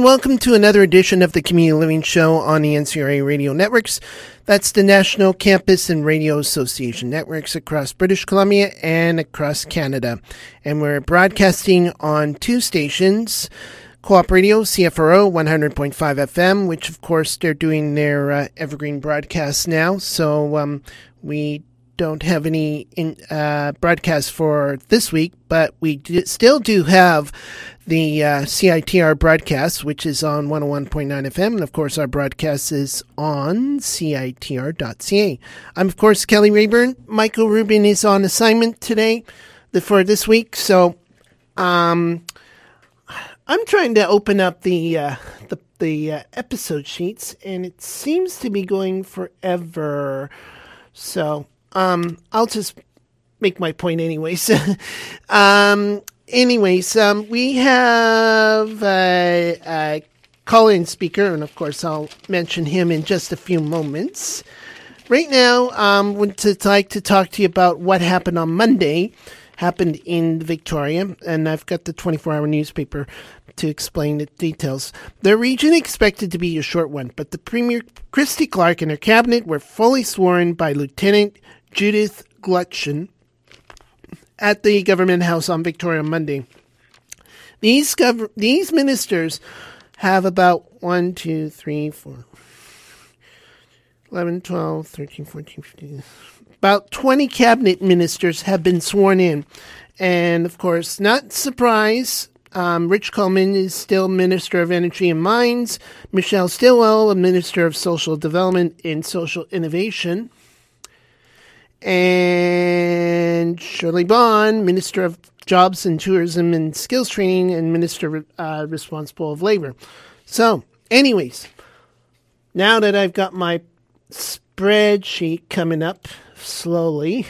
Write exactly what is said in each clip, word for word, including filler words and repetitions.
and welcome to another edition of the Community Living Show on the N C R A Radio Networks. That's the National Campus and Radio Association networks across British Columbia and across Canada. And we're broadcasting on two stations, Co-op Radio, C F R O, one hundred point five F M, which, of course, they're doing their uh, evergreen broadcasts now. So um, we don't have any in, uh, broadcasts for this week, but we do, still do have the uh, C I T R broadcast, which is on one oh one point nine F M, and of course our broadcast is on C I T R dot C A. I'm of course Kelly Rayburn. Michael Rubin is on assignment today the, for this week, so um, I'm trying to open up the uh, the, the uh, episode sheets, and it seems to be going forever. So um, I'll just make my point anyways. um, anyways, um, we have a, a call-in speaker, and of course I'll mention him in just a few moments. Right now, um, would like to talk to you about what happened on Monday, happened in Victoria, and I've got the twenty-four hour newspaper to explain the details. The region expected to be a short one, but the Premier Christy Clark and her cabinet were fully sworn by Lieutenant Judith Glutchen at the Government House on Victoria Monday. These gov- these ministers have about one, two, three, four, eleven, twelve, thirteen, fourteen, fifteen, about twenty cabinet ministers have been sworn in. And, of course, not surprise, um, Rich Coleman is still Minister of Energy and Mines, Michelle Stilwell, a Minister of Social Development and Social Innovation, and Shirley Bond, Minister of Jobs and Tourism and Skills Training, and Minister uh, responsible of Labor. So, anyways, now that I've got my spreadsheet coming up slowly,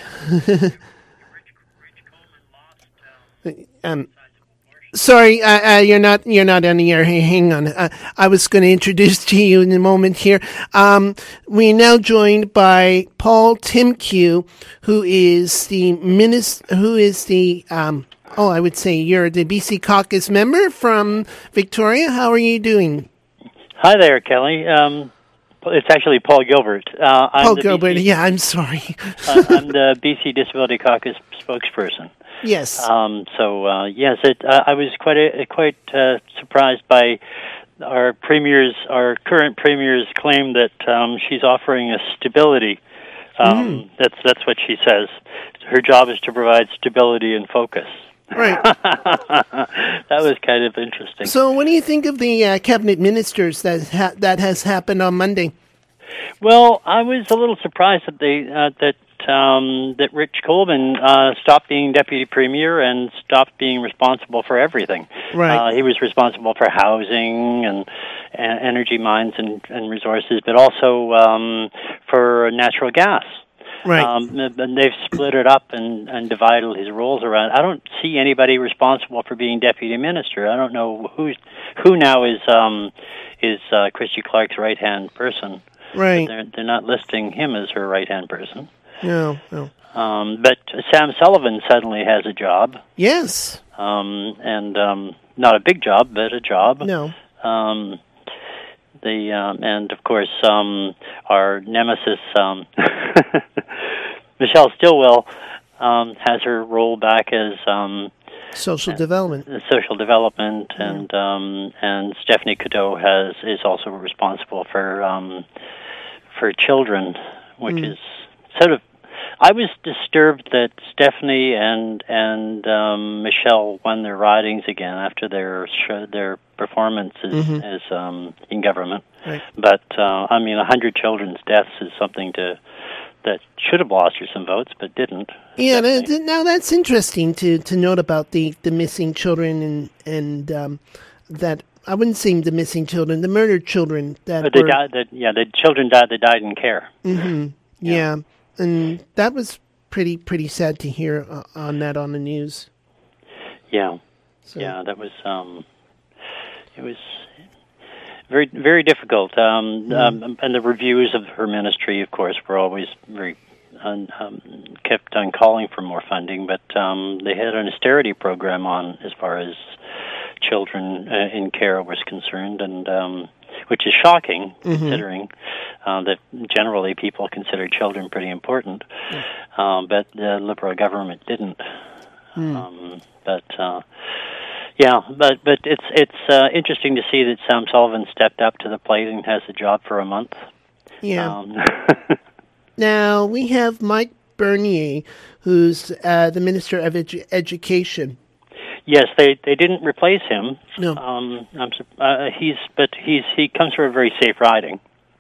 um, sorry, uh, uh, you're not you're not on the air. Hey, hang on. Uh, I was going to introduce to you in a moment here. Um, we're now joined by Paul Timkew, who is the minister. Who is the um, oh, I would say you're the B C Caucus member from Victoria. How are you doing? Hi there, Kelly. Um, it's actually Paul Gilbert. Uh, I'm Paul the Gilbert. B C, yeah, I'm sorry. uh, I'm the B C Disability Caucus spokesperson. Yes. Um, so uh, yes, it, uh, I was quite a, quite uh, surprised by our premier's, our current premier's claim that um, she's offering us stability. Um, mm. That's that's what she says. Her job is to provide stability and focus. Right. That was kind of interesting. So, what do you think of the uh, cabinet ministers that ha- that has happened on Monday? Well, I was a little surprised that they uh, that. Um, that Rich Coleman uh, stopped being deputy premier and stopped being responsible for everything. Right. Uh, he was responsible for housing and, and energy, mines, and, and resources, but also um, for natural gas. Right. Um, and they've split it up and, and divided his roles around. I don't see anybody responsible for being deputy minister. I don't know who's, who now is um, is uh, Christy Clark's right-hand person. Right. They're, they're not listing him as her right-hand person. No, no. Um, but Sam Sullivan suddenly has a job. Yes. Um, and um, not a big job, but a job. No. Um, the um, and of course um, our nemesis um, Michelle Stilwell um, has her role back as um, social development. Uh, social development, yeah. and um, and Stephanie Cadeau has is also responsible for um, for children, which mm. is sort of. I was disturbed that Stephanie and and um, Michelle won their ridings again after their show, their performances mm-hmm. as um, in government. Right. But uh, I mean, a hundred children's deaths is something to that should have lost her some votes, but didn't. Yeah, th- th- now that's interesting to, to note about the, the missing children and and um, that I wouldn't say the missing children, the murdered children that but they were died. That yeah, the children died. They died in care. Mm-hmm. Yeah. yeah. And that was pretty pretty sad to hear uh, on that on the news. Yeah, so. yeah, that was um, it was very very difficult. Um, mm. um, and the reviews of her ministry, of course, were always very um, kept on calling for more funding. But um, they had an austerity program on as far as children uh, in care was concerned, and um, which is shocking, mm-hmm. considering uh, that generally people consider children pretty important, mm. um, but the Liberal government didn't. Mm. Um, but uh, yeah, but but it's it's uh, interesting to see that Sam Sullivan stepped up to the plate and has a job for a month. Yeah. Um, now we have Mike Bernier, who's uh, the Minister of Edu- Education. Yes, they, they didn't replace him. No, um, I'm, uh, he's but he's he comes from a very safe riding.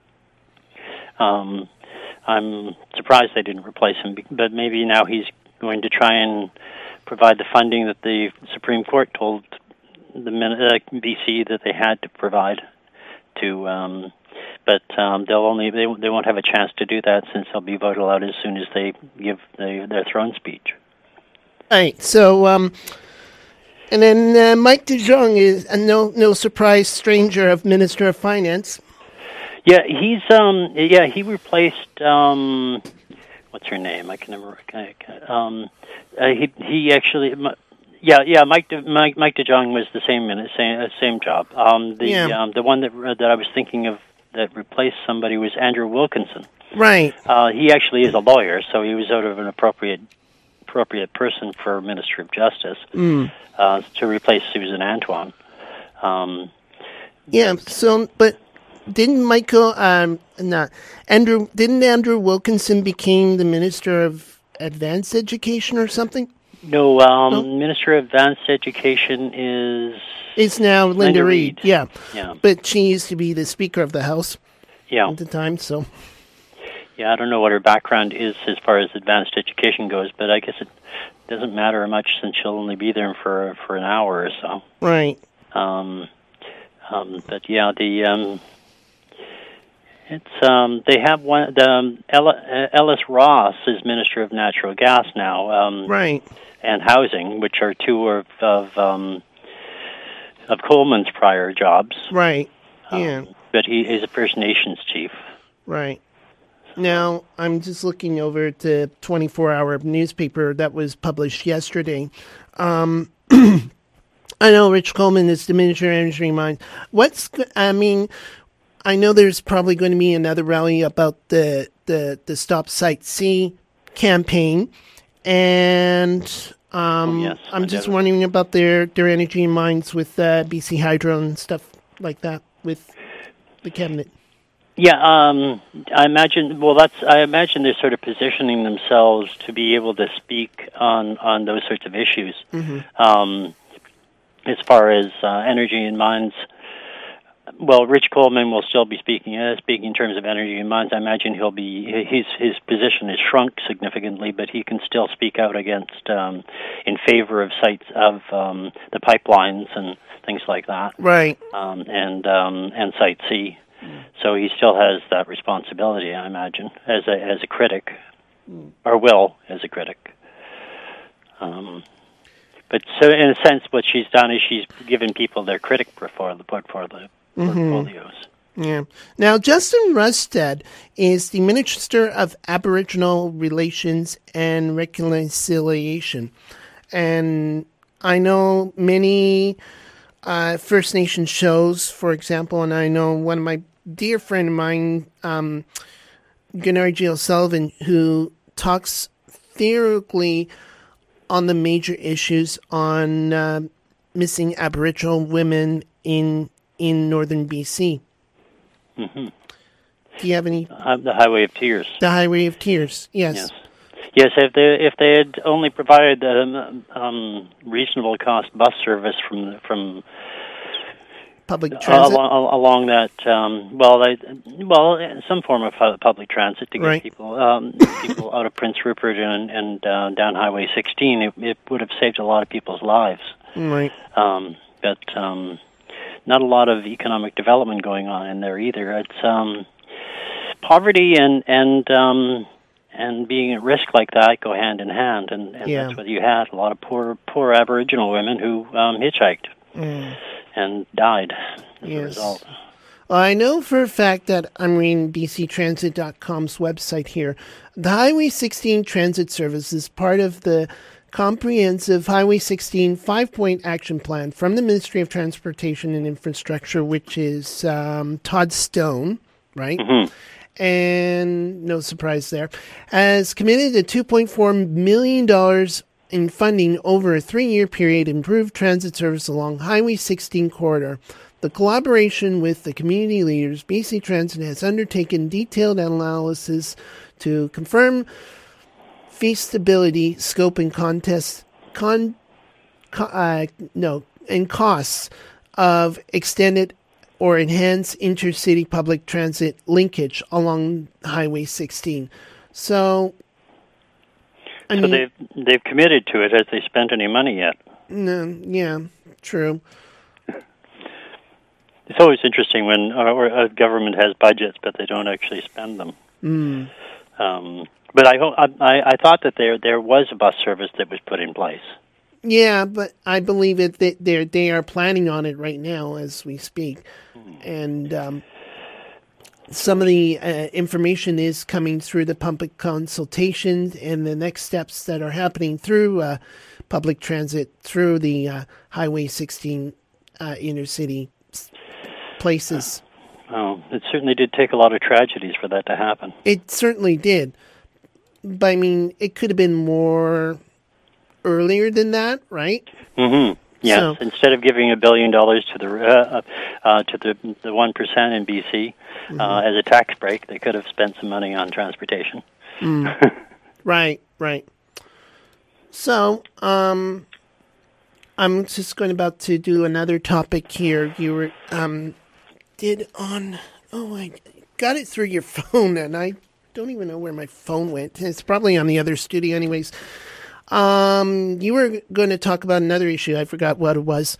Um, I'm surprised they didn't replace him, but maybe now he's going to try and provide the funding that the Supreme Court told the uh, B C that they had to provide to. Um, but um, they'll only they they won't have a chance to do that since they'll be voted out as soon as they give the, their throne speech. All right, so. Um And then uh, Mike DeJong is a no no surprise stranger of Minister of Finance. Yeah, he's um yeah he replaced um what's her name? I can never um uh, he he actually yeah yeah Mike De, Mike Mike DeJong was the same same same job. Um the yeah. um the one that that I was thinking of that replaced somebody was Andrew Wilkinson. Right. Uh, he actually is a lawyer, so he was sort of an appropriate. appropriate person for Minister of Justice mm. uh, to replace Susan Antoine. Um, yeah. So, but didn't Michael, um, not Andrew, didn't Andrew Wilkinson became the Minister of Advanced Education or something? No, um, no? Minister of Advanced Education is it's now Linda, Linda Reid. Reid. Yeah. Yeah. But she used to be the Speaker of the House. Yeah. At the time, so. Yeah, I don't know what her background is as far as advanced education goes, but I guess it doesn't matter much since she'll only be there for for an hour or so. Right. Um, um, but yeah, the um, it's um, they have one. The um, Ellis Ross is Minister of Natural Gas now. Um, right. And Housing, which are two of of, um, of Coleman's prior jobs. Right. Yeah. Um, but he is a First Nations chief. Right. Now, I'm just looking over at the twenty-four hour newspaper that was published yesterday. Um, I know Rich Coleman is the Minister of Energy and Mines. What's, I mean, I know there's probably going to be another rally about the, the, the Stop Site C campaign. And um, oh, yes, I'm just wondering about their, their energy and mines with uh, B C Hydro and stuff like that with the cabinet. Yeah, um, I imagine. Well, that's. I imagine they're sort of positioning themselves to be able to speak on, on those sorts of issues. Mm-hmm. Um, as far as uh, energy and mines, well, Rich Coleman will still be speaking. Uh, speaking in terms of energy and mines, I imagine he'll be. His his position has shrunk significantly, but he can still speak out against um, in favor of sites of um, the pipelines and things like that. Right. Um, and um, and Site C. So he still has that responsibility, I imagine, as a as a critic, mm. or will as a critic. Um, but so, in a sense, what she's done is she's given people their critic portfolio, portfolio mm-hmm. portfolios. Yeah. Now, Justin Rustad is the Minister of Aboriginal Relations and Reconciliation, and I know many uh, First Nation shows, for example, and I know one of my dear friend of mine, um, Gunnar G. O'Sullivan, who talks theoretically on the major issues on uh, missing Aboriginal women in in northern B C. Mm-hmm. Do you have any? Uh, the Highway of Tears. The Highway of Tears. Yes. Yes. Yes. If they if they had only provided um, um, reasonable cost bus service from from. Public transit? Uh, along, along that, um, well, they, well, some form of public transit to get right. people um, people out of Prince Rupert and, and uh, down Highway sixteen. It, it would have saved a lot of people's lives. Right. Um, but um, not a lot of economic development going on in there either. It's um, poverty and and um, and being at risk like that go hand in hand, and, and yeah. that's what you had. A lot of poor poor Aboriginal women who um, hitchhiked. Mm. And died as yes. a result. Well, I know for a fact that I'm reading B C Transit dot com's website here. The Highway sixteen transit service is part of the comprehensive Highway sixteen five-point action plan from the Ministry of Transportation and Infrastructure, which is um, Todd Stone, right? Mm-hmm. And no surprise there, has committed to two point four million dollars in funding over a three-year period to improve transit service along Highway sixteen corridor. The collaboration with the community leaders, B C Transit has undertaken detailed analysis to confirm feasibility, scope, and contest, con, con, uh, no, and costs of extended or enhanced intercity public transit linkage along Highway sixteen. So, I so mean, they've they've committed to it. Has they spent any money yet? No, yeah, true. It's always interesting when or a government has budgets, but they don't actually spend them. Mm. Um, but I, hope, I I thought that there there was a bus service that was put in place. Yeah, but I believe it that they they are planning on it right now as we speak, and um, some of the uh, information is coming through the public consultation and the next steps that are happening through uh, public transit through the uh, Highway sixteen uh, intercity places. Oh, it certainly did take a lot of tragedies for that to happen. It certainly did, but I mean, it could have been more earlier than that, right? Mm-hmm. Yes. So, instead of giving a billion dollars to the uh, uh, to the the one percent in B C mm-hmm. uh, as a tax break, they could have spent some money on transportation. Mm. Right, right. So, um, I'm just going about to do another topic here. You were um, did on oh I got it through your phone, and I don't even know where my phone went. It's probably on the other studio, anyways. Um, you were going to talk about another issue. I forgot what it was.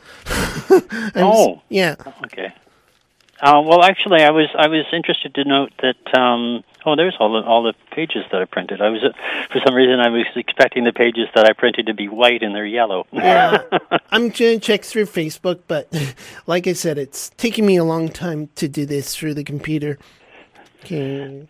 oh, was, yeah. Okay. Uh, well, actually, I was I was interested to note that. Um, oh, there's all the all the pages that I printed. I was uh, for some reason I was expecting the pages that I printed to be white and they're yellow. Yeah, I'm going to check through Facebook, but like I said, it's taking me a long time to do this through the computer. Okay.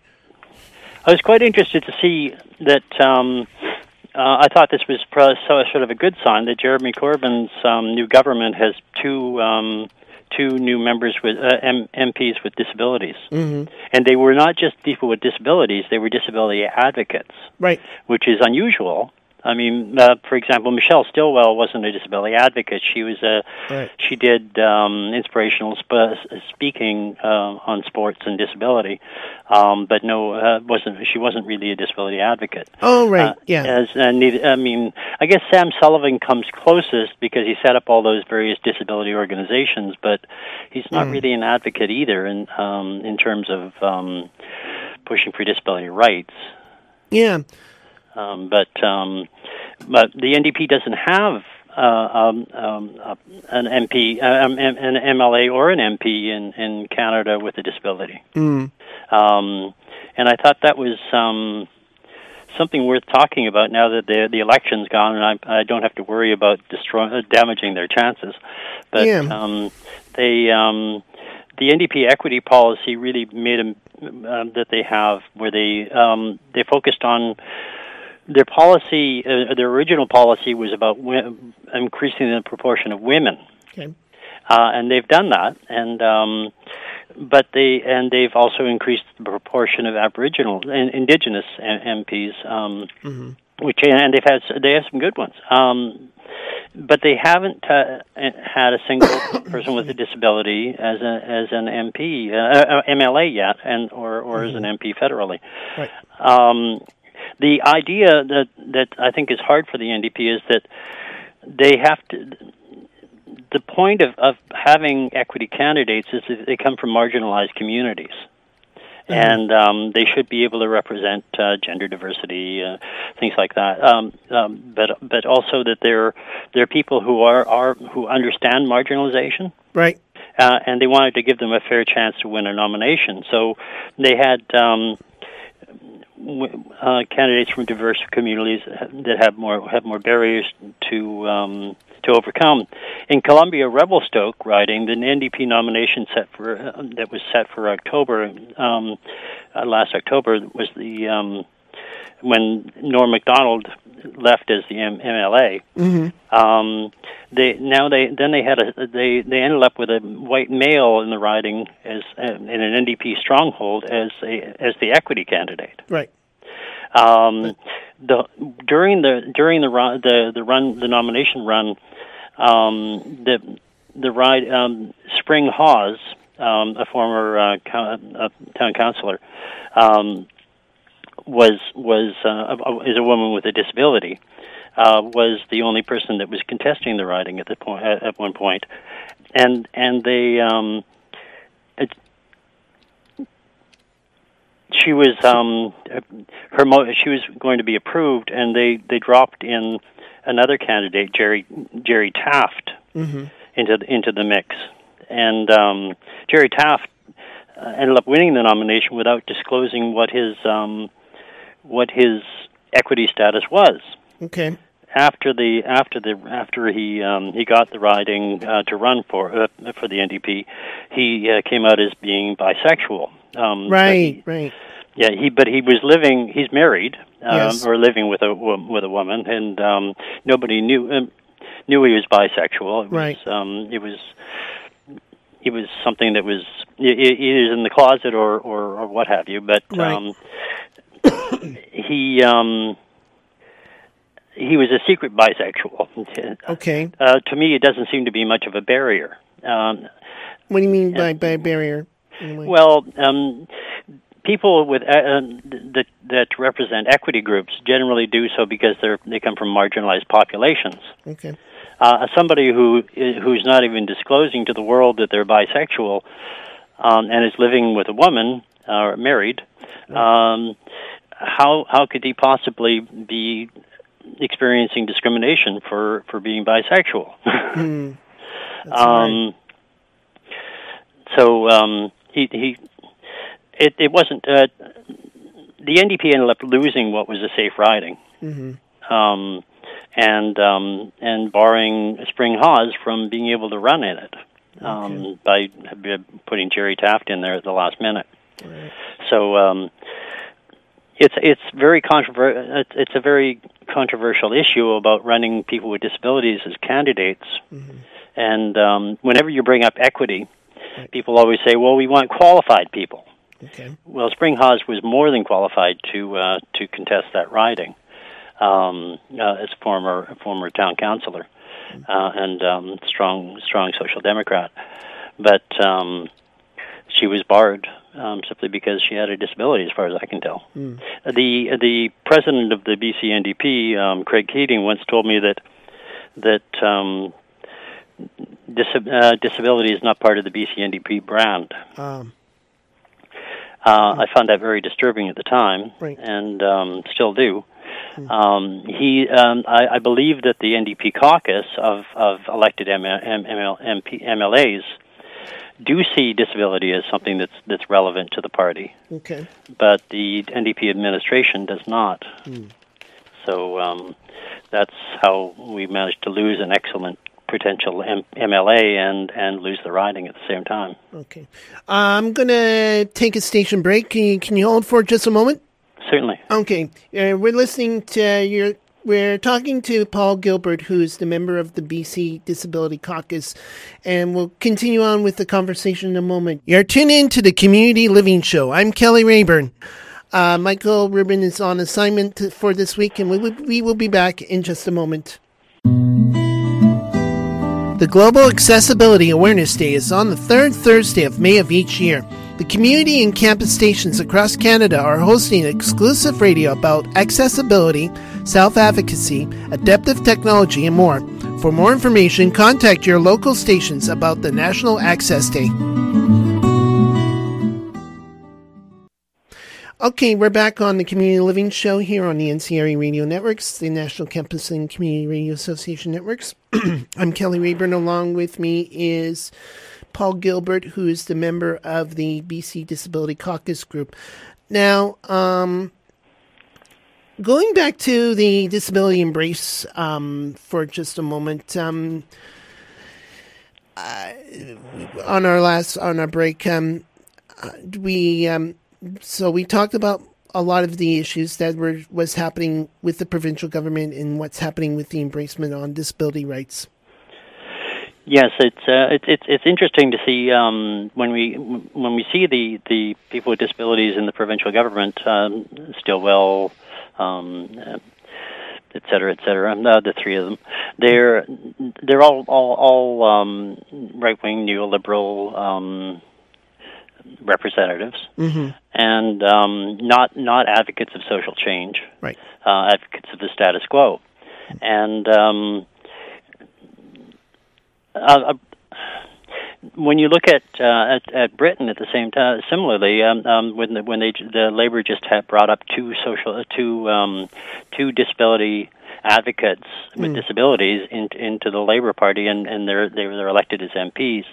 I was quite interested to see that. Um, Uh, I thought this was pro- so sort of a good sign that Jeremy Corbyn's um, new government has two um, two new members with uh, M- M Ps with disabilities, mm-hmm. and they were not just people with disabilities; they were disability advocates, right? Which is unusual. I mean, uh, for example, Michelle Stilwell wasn't a disability advocate. She was a right. she did um, inspirational sp- speaking uh, on sports and disability, um, but no, uh, wasn't she wasn't really a disability advocate. Oh, right, uh, yeah. As uh, neither, I mean, I guess Sam Sullivan comes closest because he set up all those various disability organizations, but he's not mm. really an advocate either in um, in terms of um, pushing for disability rights. Yeah. Um, but um, but the N D P doesn't have uh, um, um, uh, an M P, uh, an M L A, or an M P in, in Canada with a disability. Mm. Um, and I thought that was um, something worth talking about now that the the election's gone, and I, I don't have to worry about destroying, uh, damaging their chances. But yeah. um, they um, the N D P equity policy really made a, uh, that they have where they um, they focused on. Their policy, uh, their original policy was about wi- increasing the proportion of women, okay. uh, and they've done that. And um, but they and they've also increased the proportion of Aboriginal and Indigenous M Ps, um, mm-hmm. which and they've had they have some good ones. Um, but they haven't uh, had a single person with a disability as a as an M P, uh, M L A yet, and or or mm-hmm. as an M P federally. Right. Um, The idea that, that I think is hard for the N D P is that they have to. The point of, of having equity candidates is that they come from marginalized communities, mm-hmm. and um, they should be able to represent uh, gender diversity, uh, things like that. Um, um, but but also that they're they're people who are, are who understand marginalization, right? Uh, and they wanted to give them a fair chance to win a nomination. So they had. Um, Uh, candidates from diverse communities that have more have more barriers to um, to overcome. In Columbia Revelstoke riding, the N D P nomination set for uh, that was set for October um, uh, last October was the um, when Norm Macdonald left as the M- MLA, Mm-hmm. um, they now they then they had a they they ended up with a white male in the riding as uh, in an N D P stronghold as a as the equity candidate. Right. Um, the during the during the run the the run the nomination run, um, the the ride um, Spring Hawes, um, a former uh, co- uh, town councillor, um, was was uh, is a woman with a disability. Uh, was the only person that was contesting the riding at the point at, at one point, and and they um, it, she was um, her mo- she was going to be approved, and they, they dropped in another candidate, Jerry Jerry Taft, mm-hmm. into the, into the mix, and um, Jerry Taft uh, ended up winning the nomination without disclosing what his um, what his equity status was. Okay. After the after the after he um, he got the riding uh, to run for uh, for the N D P, he uh, came out as being bisexual. Um, right, he, right. Yeah, he but he was living. He's married um, Yes. or living with a with a woman, and um, nobody knew um, knew he was bisexual. It was, right. Um, it was it was something that was either in the closet or, or, or what have you. But right. um, he. Um, He was a secret bisexual. Okay. Uh, to me, it doesn't seem to be much of a barrier. Um, what do you mean by, by barrier? Anyway. Well, um, people with uh, that that represent equity groups generally do so because they're they come from marginalized populations. Okay. Uh, somebody who who's not even disclosing to the world that they're bisexual um, and is living with a woman or married, um, how how could he possibly be experiencing discrimination for, for being bisexual? mm. um, right. So um, he he it it wasn't uh, the N D P ended up losing what was a safe riding, mm-hmm. um, and um, and barring Spring Hawes from being able to run in it um, okay. by putting Jerry Taft in there at the last minute. Right. So. Um, It's it's very controver- It's a very controversial issue about running people with disabilities as candidates, mm-hmm. and um, whenever you bring up equity, right. people always say, "Well, we want qualified people." Okay. Well, Spring Hawes was more than qualified to uh, to contest that riding um, uh, as a former a former town councillor mm-hmm. uh, and um, strong strong social democrat, but um, she was barred. Um, simply because she had a disability, as far as I can tell. Mm. The the president of the B C N D P, um, Craig Keating, once told me that that um, dis- uh, disability is not part of the B C N D P brand. Um. Uh, I found that very disturbing at the time, right. and um, still do. Mm. Um, he, um, I, I believe that the N D P caucus of, of elected M L, M P, M L As do see disability as something that's that's relevant to the party. Okay. But the N D P administration does not. Mm. So um, that's how we managed to lose an excellent potential M- MLA and, and lose the riding at the same time. Okay. Uh, I'm going to take a station break. Can you, can you hold for just a moment? Certainly. Okay. Uh, we're listening to your... We're talking to Paul Gilbert, who's the member of the B C Disability Caucus, and we'll continue on with the conversation in a moment. You're tuned in to the Community Living Show. I'm Kelly Rayburn. Uh, Michael Rubin is on assignment for this week, and we will, we will be back in just a moment. The Global Accessibility Awareness Day is on the third Thursday of May of each year. The community and campus stations across Canada are hosting exclusive radio about accessibility, self-advocacy, adaptive technology, and more. For more information, contact your local stations about the National Access Day. Okay, we're back on the Community Living Show here on the N C R A Radio Networks, the National Campus and Community Radio Association Networks. I'm Kelly Rayburn. Along with me is Paul Gilbert, who is the member of the B C Disability Caucus Group. Now, um, going back to the Disability Embrace um, for just a moment, um, uh, on our last on our break, um, uh, we um, so we talked about a lot of the issues that were was happening with the provincial government and what's happening with the embracement on disability rights. Yes, it's uh, it's it's it's interesting to see um, when we when we see the, the people with disabilities in the provincial government, um, Stillwell, um, et cetera, et cetera. Uh, the three of them, they're they're all all, all um, right wing neoliberal um, representatives, mm-hmm. and um, not not advocates of social change, right? Uh, advocates of the status quo, and. Um, Uh, when you look at, uh, at at Britain at the same time, similarly, um, um, when the, when they the Labour just had brought up two social two um, two disability advocates with mm. disabilities in, into the Labour Party, and, and they're they were elected as M Ps,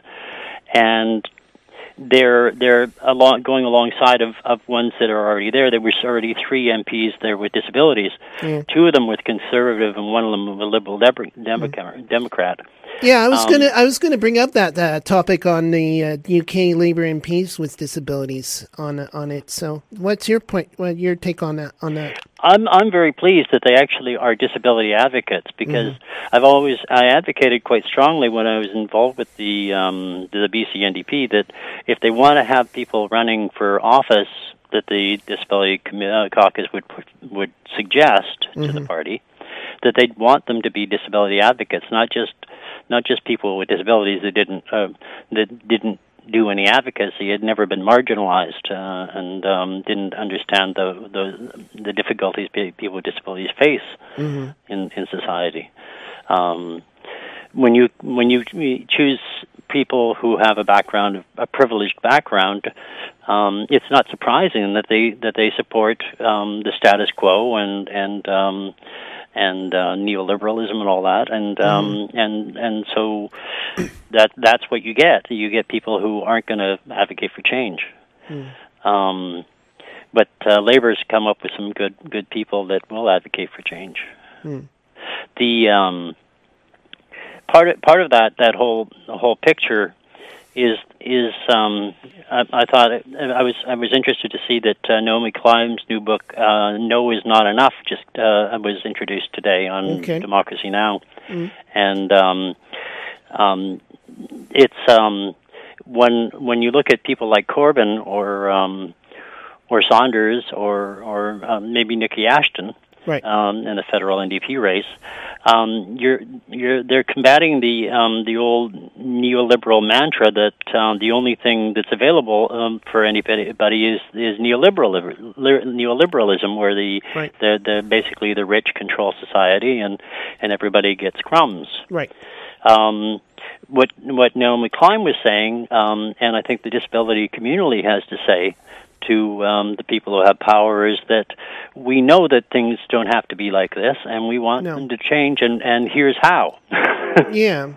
and they're they're along, going alongside of, of ones that are already there. There were already three M Ps there with disabilities, mm. two of them with Conservative and one of them with a Liberal Democrat. Mm. Democrat. Yeah, I was um, gonna I was gonna bring up that uh, topic on the uh, U K Labour M Ps with disabilities on on it. So, what's your point? What your take on that? On that? I'm I'm very pleased that they actually are disability advocates, because mm-hmm. I've always I advocated quite strongly when I was involved with the um, the B C N D P that if they want to have people running for office, that the Disability uh, Caucus would would suggest mm-hmm. to the party that they'd want them to be disability advocates, not just not just people with disabilities that didn't uh, that didn't do any advocacy, had never been marginalized, uh, and um, didn't understand the, the the difficulties people with disabilities face mm-hmm. in in society. Um, when you when you choose people who have a background, a privileged background, um, it's not surprising that they that they support um, the status quo and and um, and uh, neoliberalism and all that, and um, mm. and and so that that's what you get. You get people who aren't going to advocate for change. Mm. Um, but uh, Labor's come up with some good good people that will advocate for change. Mm. The um, part of, part of that that whole the whole picture is is um, I, I thought it, I was I was interested to see that uh, Naomi Klein's new book uh, "No Is Not Enough" just uh, was introduced today on okay. Democracy Now, mm. and um, um, it's um, when when you look at people like Corbyn or um, or Saunders or or um, maybe Nikki Ashton. Right. Um, in the federal N D P race, um, you're you're they're combating the um, the old neoliberal mantra that um, the only thing that's available um, for anybody is is neoliberal neoliberalism, where the, right. the the basically the rich control society and, and everybody gets crumbs. Right. Um, what what Naomi Klein was saying, um, and I think the disability community has to say to um, the people who have power, is that we know that things don't have to be like this, and we want no. them to change, and, and here's how. yeah.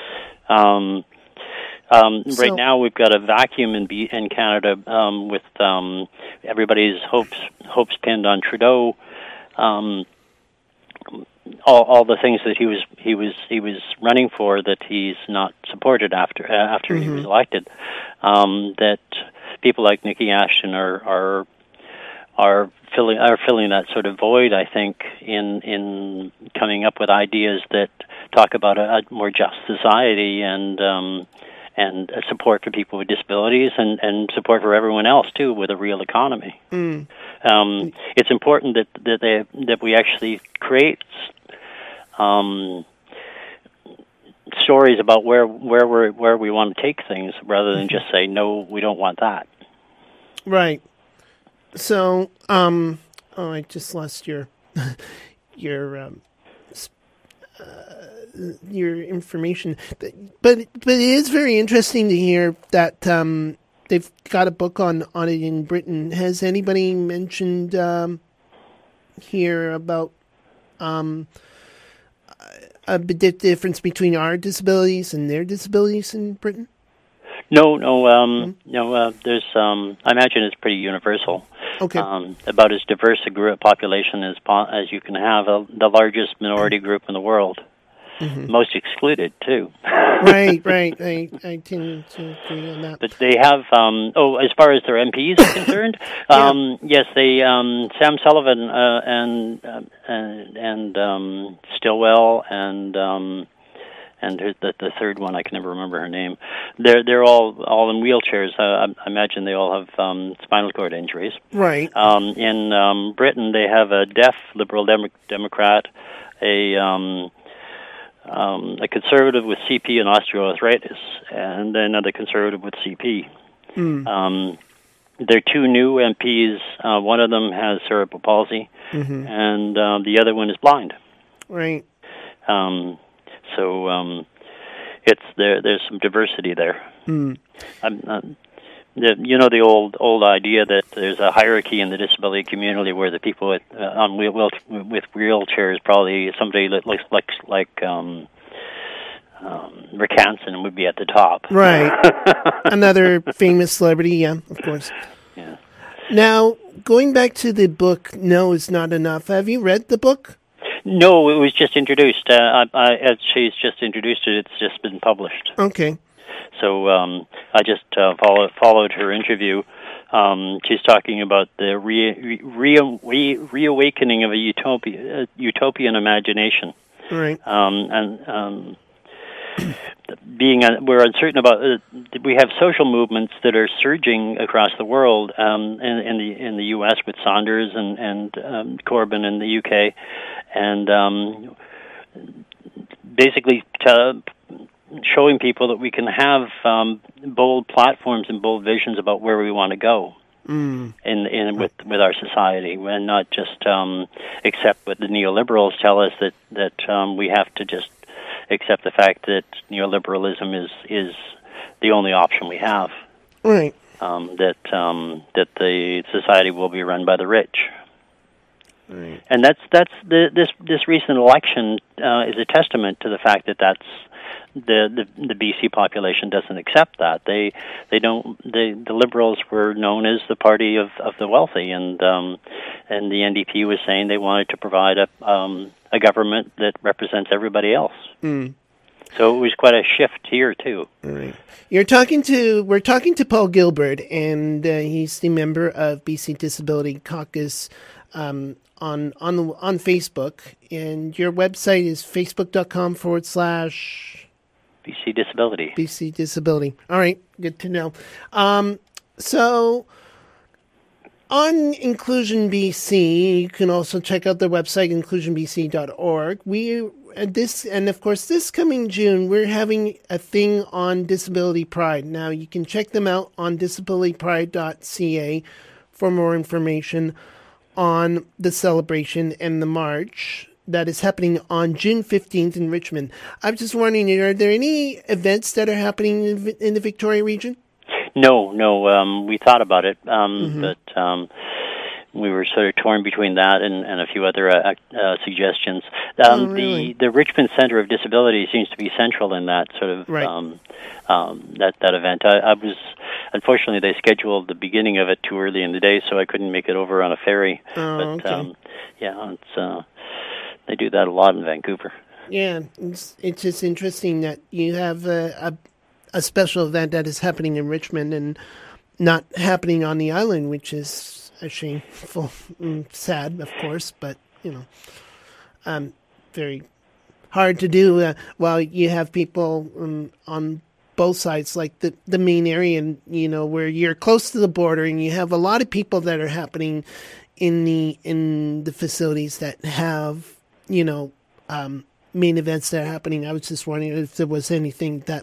Um, um, so, right now, we've got a vacuum in, B- in Canada um, with um, everybody's hopes hopes pinned on Trudeau. Um, all, all the things that he was he was he was running for that he's not supported after uh, after mm-hmm. he was elected. Um, that people like Nikki Ashton are are are filling are filling that sort of void, I think, in in coming up with ideas that talk about a, a more just society and um, and a support for people with disabilities and, and support for everyone else too, with a real economy. Mm. Um, it's important that that they that we actually create um, stories about where where we where we want to take things, rather than just say no, we don't want that. Right. So, um, oh, I just lost your your um, uh, your information, but but it is very interesting to hear that um, they've got a book on, on it in Britain. Has anybody mentioned um, here about um, a bit difference between our disabilities and their disabilities in Britain? No, no, um, mm-hmm. no. Uh, there's, um, I imagine it's pretty universal. Okay. Um, about as diverse a group population as as you can have, uh, the largest minority group in the world. mm-hmm. most excluded too. right, right. I, I tend to agree on that. But they have, um, oh, as far as their M Ps are concerned, um, yeah. yes, they, um, Sam Sullivan uh, and uh, and, and um, Stilwell and um, and there's the, the third one, I can never remember her name. They're they're all all in wheelchairs. Uh, I imagine they all have um, spinal cord injuries. Right. Um, in um, Britain, they have a deaf Liberal Dem- Democrat, a um, um, a conservative with C P and osteoarthritis, and another conservative with C P. Mm. Um, they're two new M Ps. Uh, one of them has cerebral palsy, mm-hmm. and uh, the other one is blind. Right. Um, So um, it's there. There's some diversity there. Mm. I'm, um, the, you know the old old idea that there's a hierarchy in the disability community where the people with uh, on wheel, wheel with wheelchairs probably somebody that looks like like um, um, Rick Hansen would be at the top. Right. Another famous celebrity. Yeah, of course. Yeah. Now going back to the book, No Is Not Enough. Have you read the book? No, it was just introduced. Uh, I, I, as she's just introduced it, it's just been published. Okay. So um, I just uh, follow, followed her interview. Um, she's talking about the re, re, re, reawakening of a utopia, uh, utopian imagination. Right. Um, and um, being uh, we're uncertain about. Uh, we have social movements that are surging across the world. Um, in, in the in the U S with Saunders and and um, Corbyn in the U K, and um, basically to showing people that we can have um, bold platforms and bold visions about where we want to go. Mm. In in with with our society, and not just um, accept what the neoliberals tell us that that um, we have to just accept the fact that neoliberalism is is the only option we have. Right. Um, that um, that the society will be run by the rich. Right. And that's that's the, this this recent election uh, is a testament to the fact that that's the, the the B C population doesn't accept that. They they don't. They, the Liberals were known as the party of, of the wealthy, and um, and the N D P was saying they wanted to provide a um, a government that represents everybody else. Mm. So it was quite a shift here too. Right. You're talking to we're talking to Paul Gilbert, and uh, he's the member of B C Disability Caucus. Um, on on the on Facebook, and your website is facebook.com forward slash B C Disability. B C Disability. All right, good to know. Um, so on Inclusion B C, you can also check out their website, inclusion b c dot org. We and this and of course this coming June, we're having a thing on Disability Pride. Now you can check them out on disability pride dot c a for more information on the celebration and the march that is happening on June fifteenth in Richmond. I'm just wondering, are there any events that are happening in, in the Victoria region? No, no. Um, we thought about it, um, mm-hmm. but um, we were sort of torn between that and, and a few other uh, uh, suggestions. Um, oh, really? The the Richmond Centre of Disability seems to be central in that sort of right. um, um, that that event. I, I was unfortunately they scheduled the beginning of it too early in the day, so I couldn't make it over on a ferry. Oh, but okay. um, yeah, it's uh, they do that a lot in Vancouver. Yeah, it's it's just interesting that you have a, a a special event that is happening in Richmond and not happening on the island, which is a shameful, sad, of course, but you know, um, very hard to do. Uh, while you have people um, on both sides, like the the main area, and you know, where you're close to the border, and you have a lot of people that are happening in the in the facilities that have, you know, um, main events that are happening. I was just wondering if there was anything that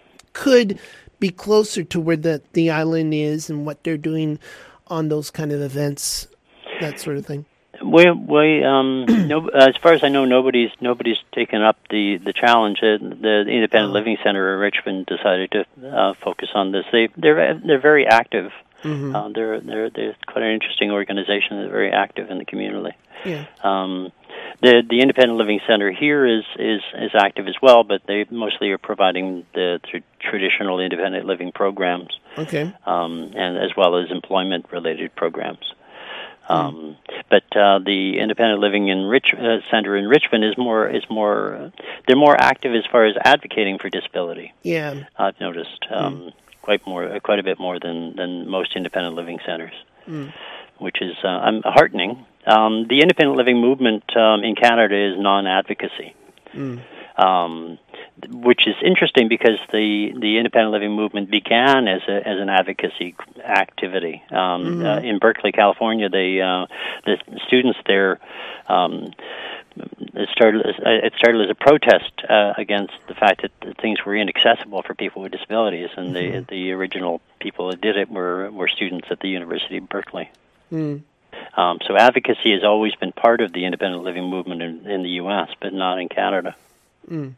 could be closer to where the, the island is and what they're doing on those kind of events, that sort of thing. We we um no, as far as I know, nobody's nobody's taken up the the challenge. Uh, the Independent oh. Living Center in Richmond decided to uh, focus on this. They they're they're very active. Mm-hmm. Uh, they're they're they're quite an interesting organization. They're very active in the community. Yeah. Um, the the Independent Living Center here is is is active as well, but they mostly are providing the tr- traditional independent living programs. Okay. Um, and as well as employment related programs. Um, mm. But uh, the Independent Living in Rich, uh, Center in Richmond is more is more uh, they're more active as far as advocating for disability. Yeah, I've noticed um, mm. quite more quite a bit more than, than most independent living centers, mm. which is uh, heartening. Um, the independent living movement um, in Canada is non-advocacy. Mm. Um, which is interesting because the, the independent living movement began as a as an advocacy activity. Um, mm-hmm. uh, in Berkeley, California, they uh, the students there um, it started as, it started as a protest uh, against the fact that things were inaccessible for people with disabilities, and mm-hmm. the the original people that did it were were students at the University of Berkeley. Mm. Um, so advocacy has always been part of the independent living movement in, in the U S, but not in Canada. Mm.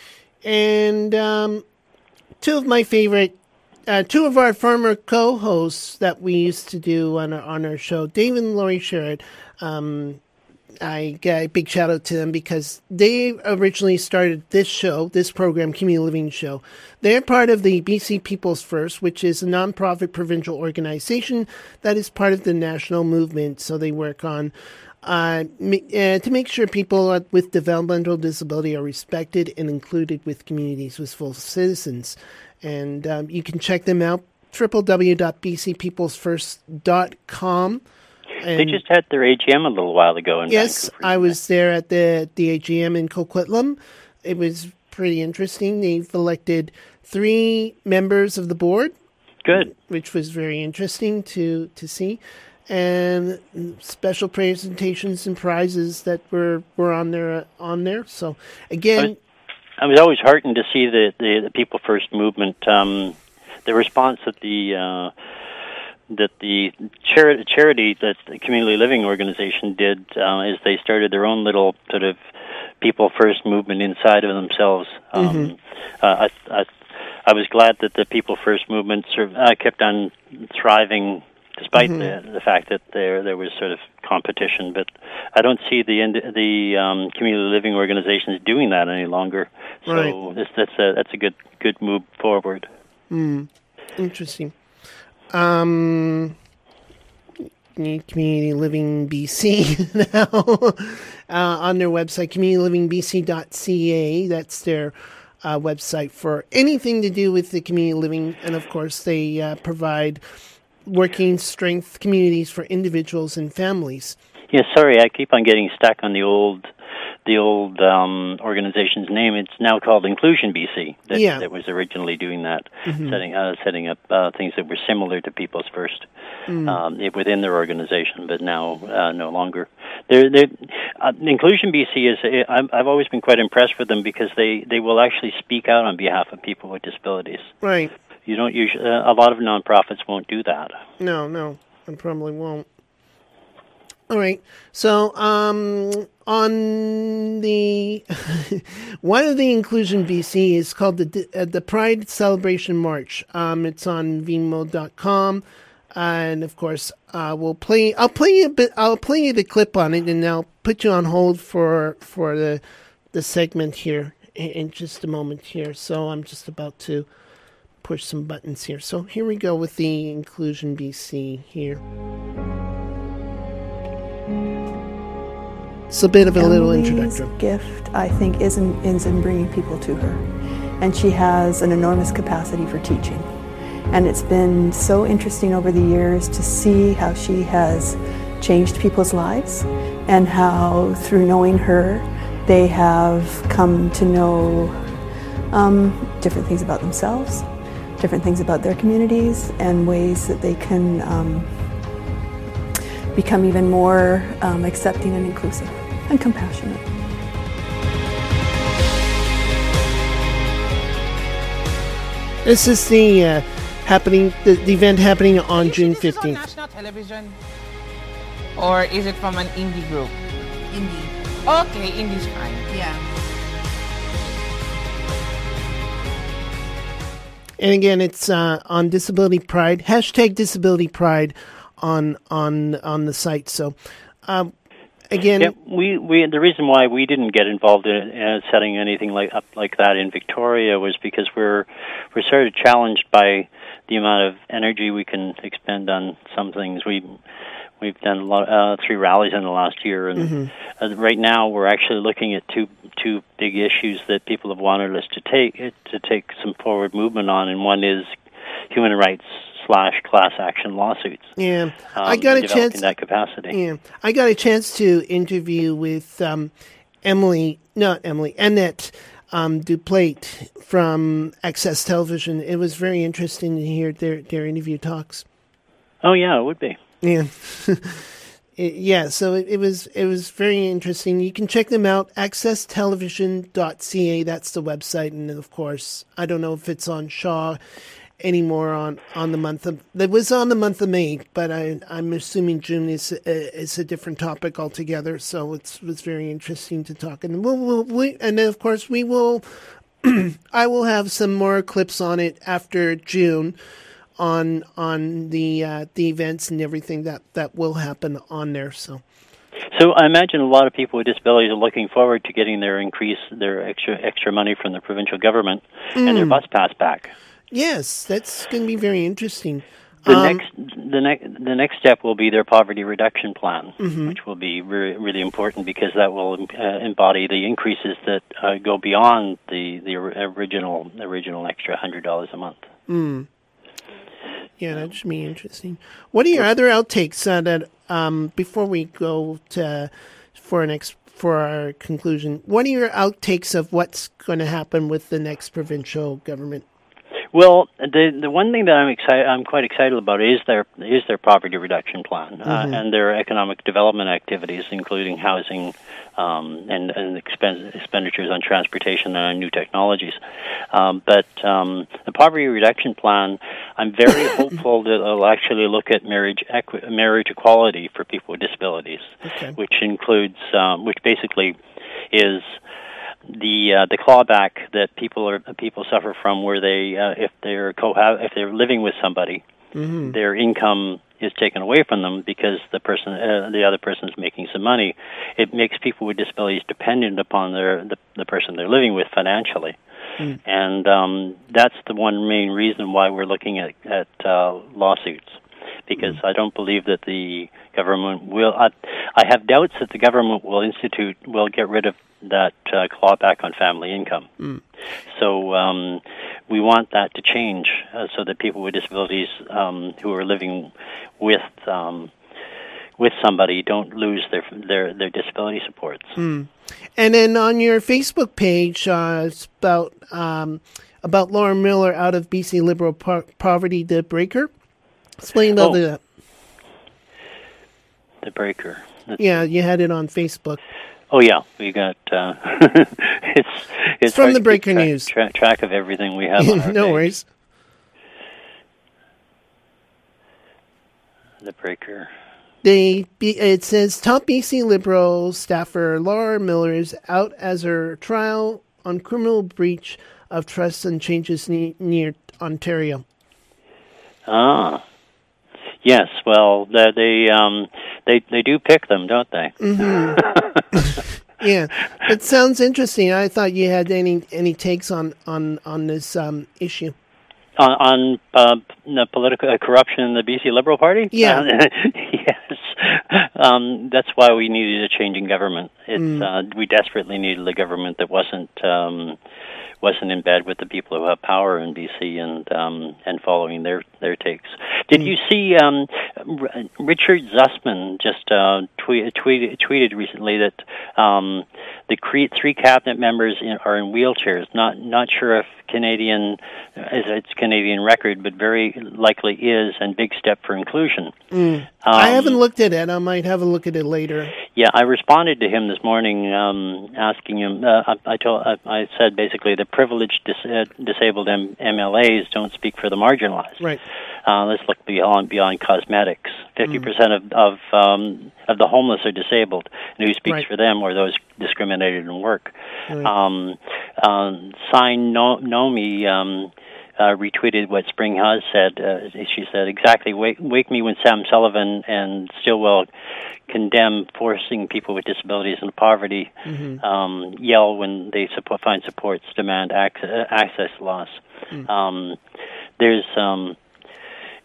And um, two of my favorite, uh, two of our former co-hosts that we used to do on our, on our show, Dave and Lori Sherrod, um, I get a big shout out to them because they originally started this show, this program, Community Living Show. They're part of the B C People's First, which is a nonprofit provincial organization that is part of the national movement. So they work on Uh, uh, to make sure people with developmental disability are respected and included with communities with full citizens. And um, you can check them out, w w w dot b c peoples first dot com. And they just had their A G M a little while ago in yes, Vancouver. I was there at the, the A G M in Coquitlam. It was pretty interesting. They've elected three members of the board. Good. Which was very interesting to, to see. And special presentations and prizes that were, were on there on there. So again, I was, I was always heartened to see the the, the People First movement, um, the response that the uh, that the chari- charity that the Community Living organization did uh, is they started their own little sort of People First movement inside of themselves. Um, mm-hmm. uh, I, I I was glad that the People First movement sort of, uh, kept on thriving. Despite mm-hmm. the the fact that there there was sort of competition, but I don't see the the um, community living organizations doing that any longer. So right. this, that's a that's a good good move forward. Mm. Interesting. Um, Community Living B C now uh, on their website, community living b c dot c a. That's their uh, website for anything to do with the community living, and of course they uh, provide working strength communities for individuals and families. Yeah, sorry, I keep on getting stuck on the old, the old um, organization's name. It's now called Inclusion B C. That, yeah. that was originally doing that, mm-hmm. setting uh, setting up uh, things that were similar to People's First mm. um, within their organization, but now uh, no longer. They're, they're, uh, Inclusion B C is. I've, I've always been quite impressed with them because they, they will actually speak out on behalf of people with disabilities. Right. You don't usually. Uh, a lot of nonprofits won't do that. No, no, I probably won't. All right. So, um, on the one of the Inclusion B C is called the uh, the Pride Celebration March. Um, it's on vimeo dot com, and of course, uh, we'll play. I'll play you a bit. I'll play you the clip on it, and I'll put you on hold for for the the segment here in, in just a moment here. So I'm just about to push some buttons here. So here we go with the Inclusion B C here. It's a bit of a Emily's little introduction. Gift, I think, is in, is in bringing people to her. And she has an enormous capacity for teaching. And it's been so interesting over the years to see how she has changed people's lives and how through knowing her, they have come to know um, different things about themselves, different things about their communities, and ways that they can um, become even more um, accepting and inclusive and compassionate. This is the uh, happening, the, the event happening on June fifteenth. Is it on national television, or is it from an indie group? Indie. Okay, indie's fine. Yeah. And again, it's uh, on Disability Pride, hashtag Disability Pride on on on the site. So, um, again, yeah, we, we the reason why we didn't get involved in uh, setting anything like up like that in Victoria was because we're we're sort of challenged by the amount of energy we can expend on some things. We We've done a lot, uh, three rallies in the last year, and Mm-hmm. uh, right now we're actually looking at two two big issues that people have wanted us to take to take some forward movement on, and one is human rights slash class action lawsuits. Yeah, um, I got a developing chance. that capacity. Yeah, I got a chance to interview with um, Emily, not Emily, Annette um, Duplate from Access Television. It was very interesting to hear their, their interview talks. Oh yeah, it would be. Yeah. It, yeah, so it, it was it was very interesting. You can check them out, access television dot c a. That's the website, and of course, I don't know if it's on Shaw anymore on, on the month of. It was on the month of May, but I I'm assuming June is a, is a different topic altogether. So it's was very interesting to talk, and we'll, we'll we and then of course we will. I will have some more clips on it after June. on on the uh, the events and everything that, that will happen on there. So So I imagine a lot of people with disabilities are looking forward to getting their increase, their extra extra money from the provincial government mm. and their bus pass back. Yes, that's going to be very interesting. The um, next the next the next step will be their poverty reduction plan, mm-hmm. which will be re- really important because that will uh, embody the increases that uh, go beyond the the original original extra one hundred dollars a month. Mm. Yeah, that should be interesting. What are your other outtakes uh, that um, before we go to for an ex, for our conclusion? What are your outtakes of what's going to happen with the next provincial government? Well, the the one thing that I'm excited, I'm quite excited about is their is their poverty reduction plan uh, mm-hmm. and their economic development activities, including housing um, and and expen- expenditures on transportation and on new technologies. Um, but um, the poverty reduction plan, I'm very hopeful that it'll actually look at marriage equi- marriage equality for people with disabilities, okay. which includes um, which basically is the uh, the clawback that people are people suffer from, where they uh, if they're co if they're living with somebody, mm-hmm. their income is taken away from them because the person uh, the other person is making some money. It makes people with disabilities dependent upon their the, the person they're living with financially, mm. and um, that's the one main reason why we're looking at at uh, lawsuits. Because I don't believe that the government will. I, I have doubts that the government will institute will get rid of that uh, clawback on family income. Mm. So um, we want that to change, uh, so that people with disabilities um, who are living with um, with somebody don't lose their their, their disability supports. Mm. And then on your Facebook page, uh, it's about um, about Laura Miller out of B C Liberal po- Poverty, the Breaker. Explain about oh, that. The Breaker. That's yeah, you had it on Facebook. Oh yeah, we got. Uh, it's, it's it's from the to Breaker keep tra- News. Tra- track of everything we have. On our no page. worries. The Breaker. They it says top B C Liberal staffer Laura Miller is out as her trial on criminal breach of trust and changes ne- near Ontario. Ah, yes. Well, they they um they they do pick them, don't they? Mm-hmm. Yeah, it sounds interesting. I thought you had any any takes on on on this um, issue on, on uh, the political uh, corruption in the B C Liberal Party. Yeah, uh, yes. Um, that's why we needed a change in government. It's mm. uh, we desperately needed a government that wasn't. Um, wasn't in bed with the people who have power in B C and um, and following their, their takes. Did mm. you see um, R- Richard Zussman just uh, tweet, tweeted, tweeted recently that um, the cre- three cabinet members in, are in wheelchairs? Not not sure if Canadian is its Canadian record, but very likely is, and big step for inclusion. Mm. Um, I haven't looked at it. I might have a look at it later. Yeah, I responded to him this morning, um, asking him. Uh, I, I told, I, I said basically the privileged dis- uh, disabled M- MLAs don't speak for the marginalized. Right. Uh, let's look beyond beyond cosmetics. Fifty mm. percent of of um, of the homeless are disabled, and who speaks right. for them or those discriminated in work? Right. Um, um, Sign no- Nomi. Um, Uh, retweeted what Spring Haas said. Uh, she said, exactly, wake, wake me when Sam Sullivan and Stillwell condemn forcing people with disabilities and poverty, mm-hmm. um, yell when they support, find supports, demand access, access laws. Mm. Um, there's, um,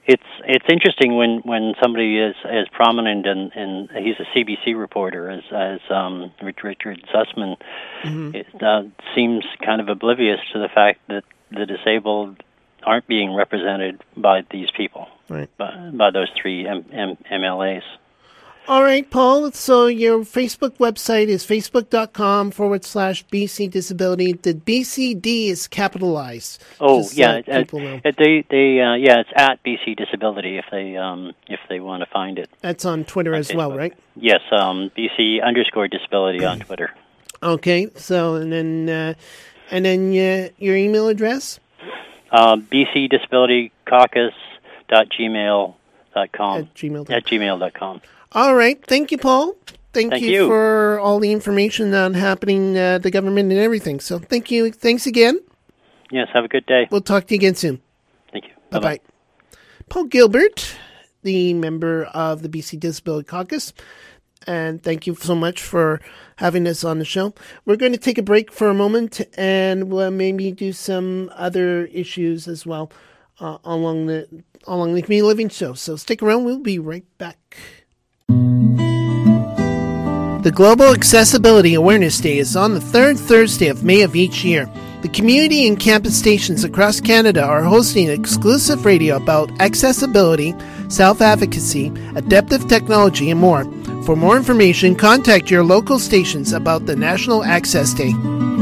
it's it's interesting when, when somebody is as prominent and, and he's a C B C reporter as as um, Richard Sussman. Mm-hmm. It uh, seems kind of oblivious to the fact that the disabled aren't being represented by these people, right? By, by those three M- M- M L As. All right, Paul. So your Facebook website is facebook.com forward slash BC Disability. The B C D is capitalized. Oh, just yeah. so people know. It, they, they, uh, yeah, it's at B C Disability if they, um, if they want to find it. That's on Twitter on as Facebook. well, right? Yes, um, B C underscore Disability on Twitter. Okay. So and then, uh, and then uh, your email address. Uh, B C Disability Caucus dot gmail dot com. At gmail. At gmail dot com. All right. Thank you, Paul. Thank, thank you, you for all the information on happening, uh, the government and everything. So thank you. Thanks again. Yes, have a good day. We'll talk to you again soon. Thank you. Bye-bye. Bye-bye. Paul Gilbert, the member of the B C Disability Caucus. And thank you so much for having us on the show. We're going to take a break for a moment and we'll maybe do some other issues as well uh, along the along the Community Living Show. So stick around. We'll be right back. The Global Accessibility Awareness Day is on the third Thursday of May of each year. The community and campus stations across Canada are hosting exclusive radio about accessibility, self-advocacy, adaptive technology, and more. For more information, contact your local stations about the National Access Day.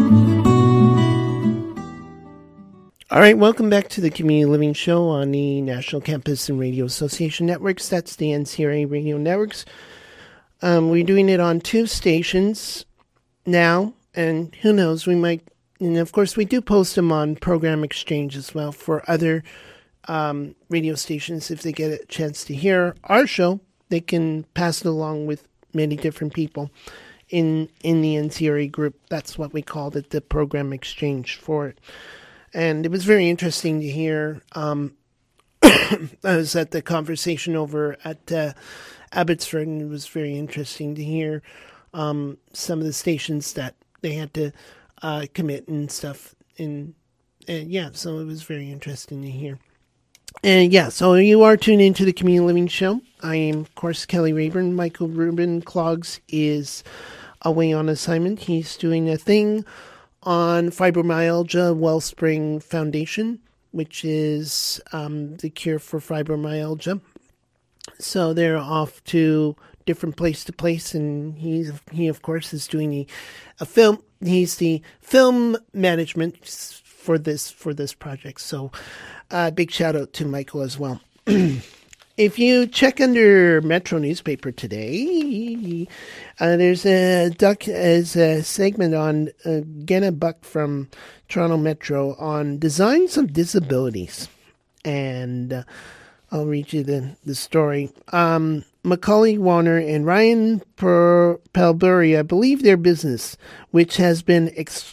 All right, welcome back to the Community Living Show on the National Campus and Radio Association Networks. That's the N C R A Radio Networks. Um, we're doing it on two stations now, and who knows, we might, and of course we do post them on Program Exchange as well for other um, radio stations. If they get a chance to hear our show, they can pass it along with many different people in in the N C R A group. That's what we called it, the Program Exchange for it. And it was very interesting to hear. Um, I was at the conversation over at uh, Abbotsford, and it was very interesting to hear um, some of the stations that they had to uh, commit and stuff. And, and yeah, so it was very interesting to hear. And yeah, so you are tuned into the Community Living Show. I am, of course, Kelly Rayburn. Michael Ruben Clogs is away on assignment. He's doing a thing on Fibromyalgia Wellspring Foundation, which is um, the cure for fibromyalgia. So they're off to different place to place, and he's he of course is doing the, a film. He's the film management for this for this project. So, uh, big shout out to Michael as well. If you check under Metro newspaper today, uh, there's a doc, there's a segment on uh, Genna Buck from Toronto Metro on designs of disabilities, and uh, I'll read you the the story. Um, Macaulay Warner and Ryan per- Palbury, I believe their business, which has been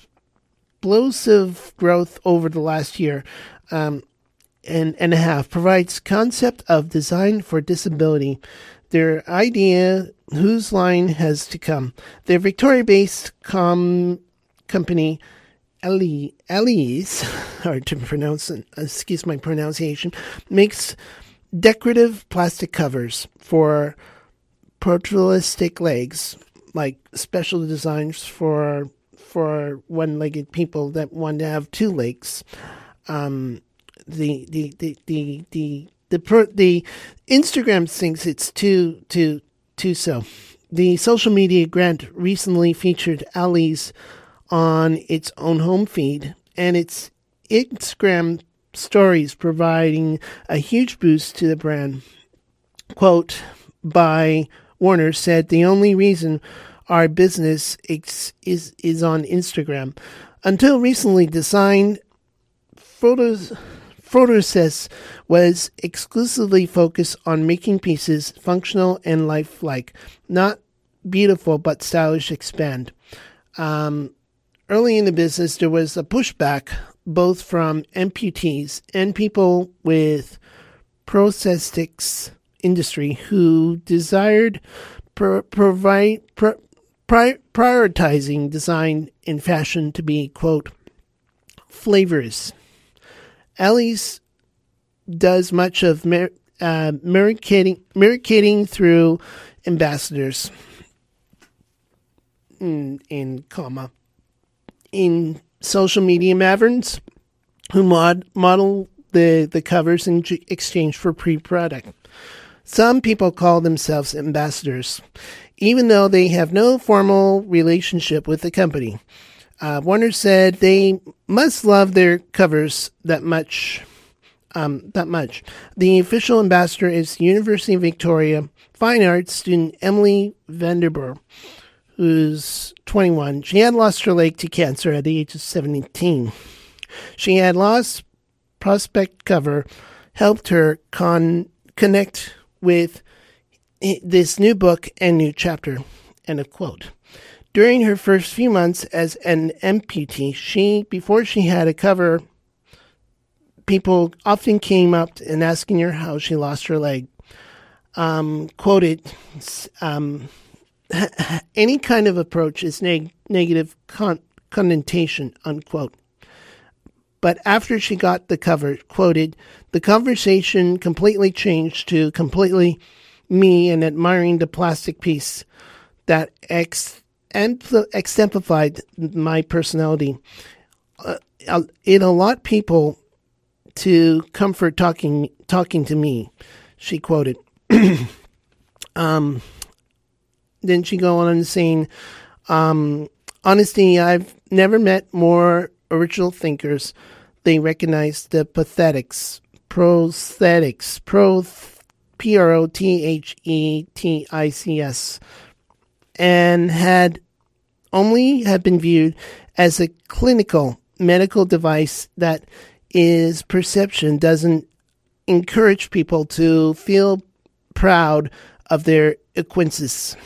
explosive growth over the last year. Um, And, and a half, provides concept of design for disability. Their idea, whose line has to come. Their Victoria-based com, company, Ellie, Ellie's, hard to pronounce, excuse my pronunciation, makes decorative plastic covers for prothetic legs, like special designs for for one-legged people that want to have two legs. Um, The the the the the the, pro, the Instagram thinks it's too too too so. The social media grant recently featured Ali's on its own home feed, and its Instagram stories providing a huge boost to the brand. Quote by Warner said, "The only reason our business is is, is on Instagram. Until recently, design photos." Photosys was exclusively focused on making pieces functional and lifelike, not beautiful but stylish expand. Um, early in the business, there was a pushback both from amputees and people with prosthetics industry who desired pro- provide pro- pri- prioritizing design and fashion to be, quote, flavorous. Ali's does much of mer- uh, marketing, marketing through ambassadors. In, in comma in social media maverns who mod, model the, the covers in g- exchange for pre-product. Some people call themselves ambassadors, even though they have no formal relationship with the company. Uh, Warner said they must love their covers that much. Um, that much. The official ambassador is University of Victoria Fine Arts student Emily Vanderburg, who's twenty-one. She had lost her leg to cancer at the age of seventeen. She had lost prospect cover, helped her con- connect with this new book and new chapter. End of quote. During her first few months as an amputee, she, before she had a cover, people often came up and asking her how she lost her leg. Um, quoted, um, any kind of approach is neg- negative con- connotation, unquote. But after she got the cover, quoted, the conversation completely changed to completely me and admiring the plastic piece that ex- ampl- exemplified my personality. Uh, it allowed people to comfort talking talking to me, she quoted. um... Then she go on saying, um, honestly, I've never met more original thinkers. They recognize the pathetics, prosthetics, pro, P R O T H E T I C S, and had only had been viewed as a clinical medical device that is perception doesn't encourage people to feel proud of their acquaintances.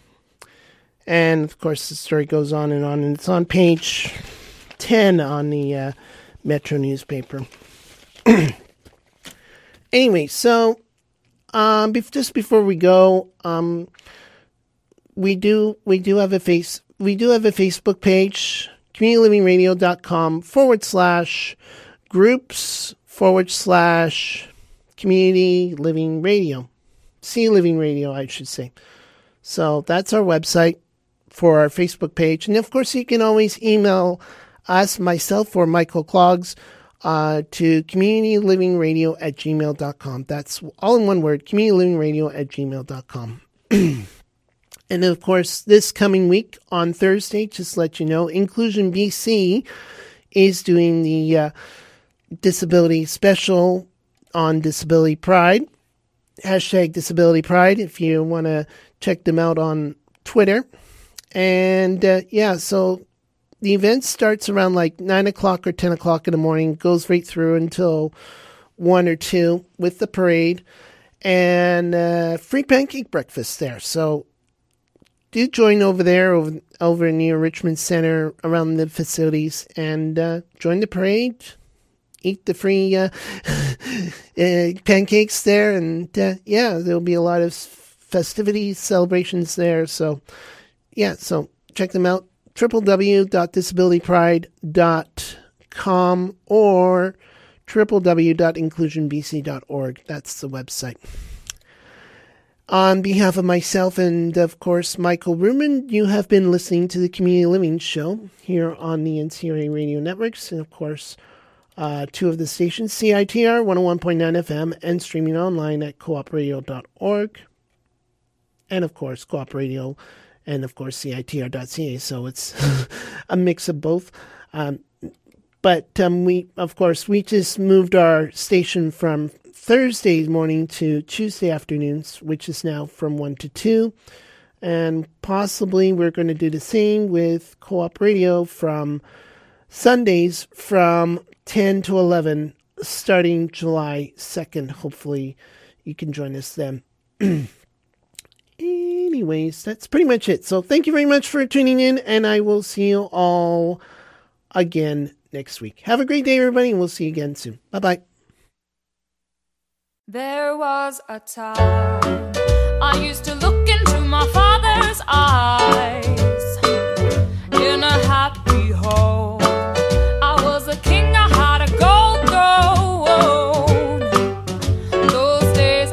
And, of course, the story goes on and on, and it's on page ten on the uh, Metro newspaper. Anyway, so um, be- just before we go, um, we do we do have a face we do have a Facebook page, communityliving.radio.com forward slash groups forward slash community living radio, C Living Radio, I should say. So that's our website for our Facebook page. And of course, you can always email us, myself, or Michael Clogs, uh, to communitylivingradio at gmail dot com. That's all in one word, communitylivingradio at gmail dot com. And of course, this coming week on Thursday, just to let you know, Inclusion B C is doing the uh, disability special on Disability Pride. Hashtag Disability Pride if you want to check them out on Twitter. And uh, yeah, so the event starts around like nine o'clock or ten o'clock in the morning, goes right through until one or two with the parade and uh, free pancake breakfast there. So do join over there, over, over near Richmond Center, around the facilities, and uh, join the parade. Eat the free uh, uh, pancakes there, and uh, yeah, there'll be a lot of festivities, celebrations there. So yeah, so check them out, w w w dot disability pride dot com or w w w dot inclusion b c dot org. That's the website. On behalf of myself and, of course, Michael Ruman, you have been listening to the Community Living Show here on the N C R A Radio Networks, and, of course, Uh, two of the stations, C I T R one oh one point nine F M and streaming online at co op radio dot org. And, of course, Co-op Radio and, of course, C I T R dot C A. So it's a mix of both. Um, but, um, we, of course, we just moved our station from Thursday morning to Tuesday afternoons, which is now from one to two. And possibly we're going to do the same with Co-op Radio from Sundays from ten to eleven, starting July second. Hopefully you can join us then. Anyways, that's pretty much it. So thank you very much for tuning in, and I will see you all again next week. Have a great day, everybody, and we'll see you again soon. Bye-bye. There was a time I used to look into my father's eyes in a happy home. I was a king, I had a gold throne. Those days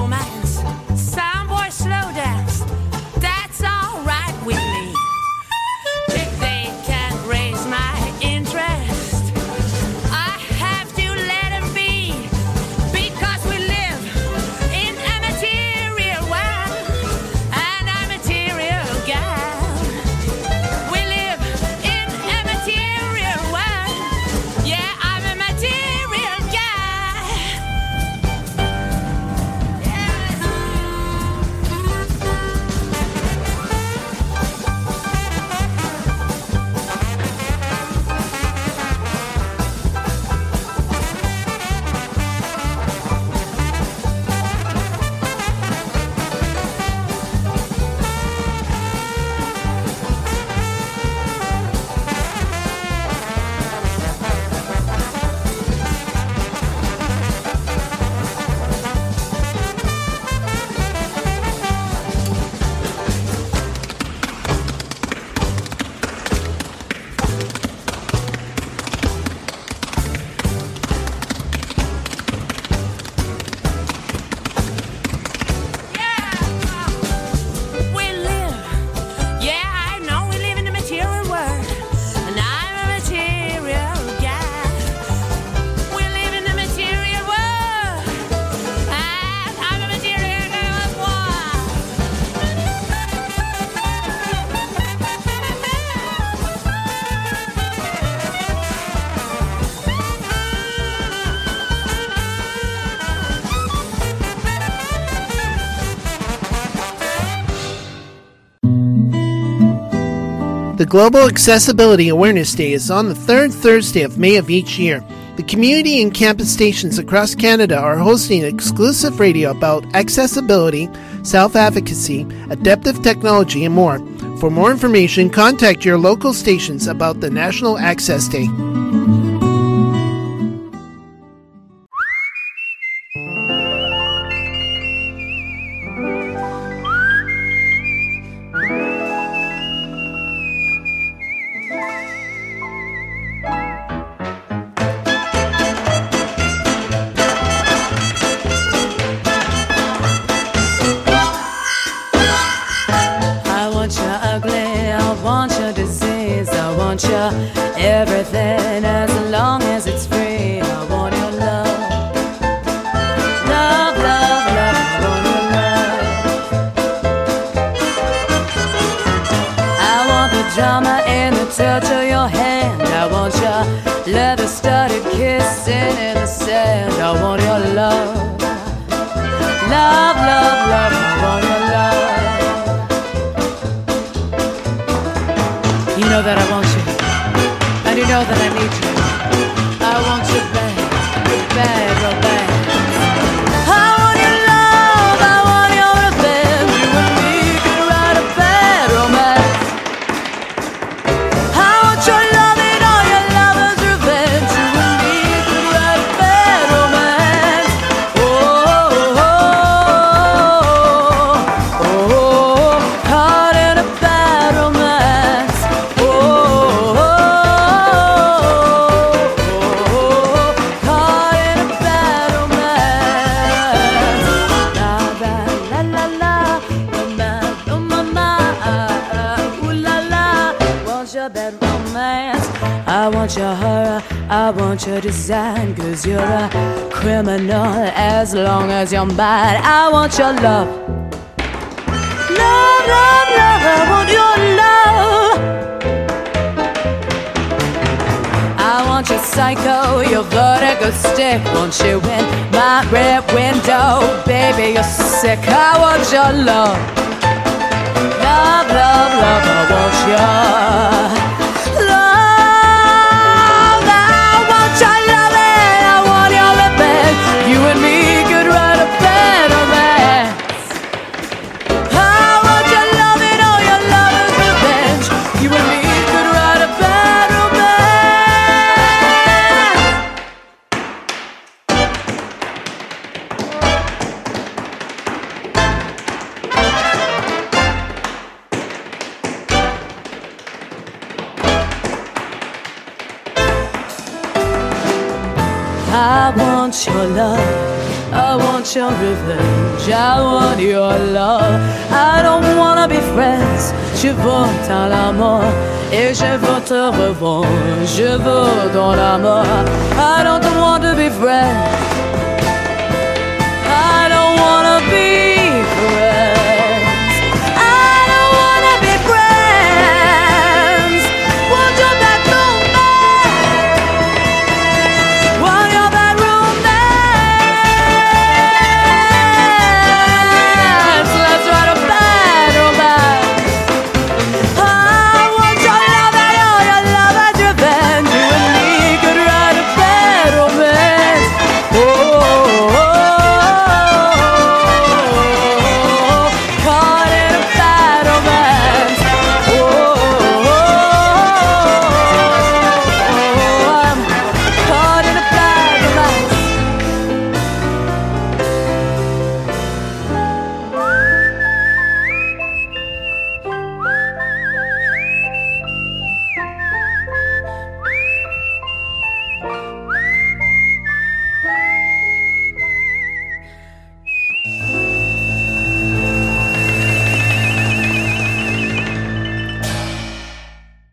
romance, some boy slow dance, that's alright with me. If they can't raise my interest, I have to let them be, because we live in a material world, and I'm a material gal. We live in a material world, yeah, I'm a material guy. We live, yeah, I know we live in a material world, and I'm a material guy. We live in a material world, and I'm a material The Global Accessibility Awareness Day is on the third Thursday of May of each year. The community and campus stations across Canada are hosting exclusive radio about accessibility, self-advocacy, adaptive technology, and more. For more information, contact your local stations about the National Access Day. I want you ugly, I want your disease, I want your everything as long as it's free. I want your love, love, love, love, I want your love. I want the drama in the touch of your hand, I want your leather-studded kissing in the sand. I want your love, love, love, love, I want your love. You know that I want you, and you know that I need you. I want you bad, bad, real bad. I want your love, I want your revenge. You and me can write a bad romance. I want your love and all your lover's revenge. You and me can write a bad romance. Oh, oh, oh, oh, oh, caught in a bad romance. Oh, oh, oh, oh, caught in a bad romance. La la la la la, romance, oh mama, ooh la la. Want your bad romance? I want your horror, I want your design, 'cause you're a criminal as long as you're mine. I want your love, love, love, love, I want your love. I want your psycho, your vertigo stick. Want you in my rear window, baby, you're sick. I want your love, love, love, love, I want your love. I want your love and I want your revenge. You and me could write a better romance. I want your love and all your lover's revenge. You and me could write a bad romance. I want your love, I want your revenge, I want your love. I don't wanna be friends, je veux dans la mort. Et je veux te revoir, je veux dans la mort. I don't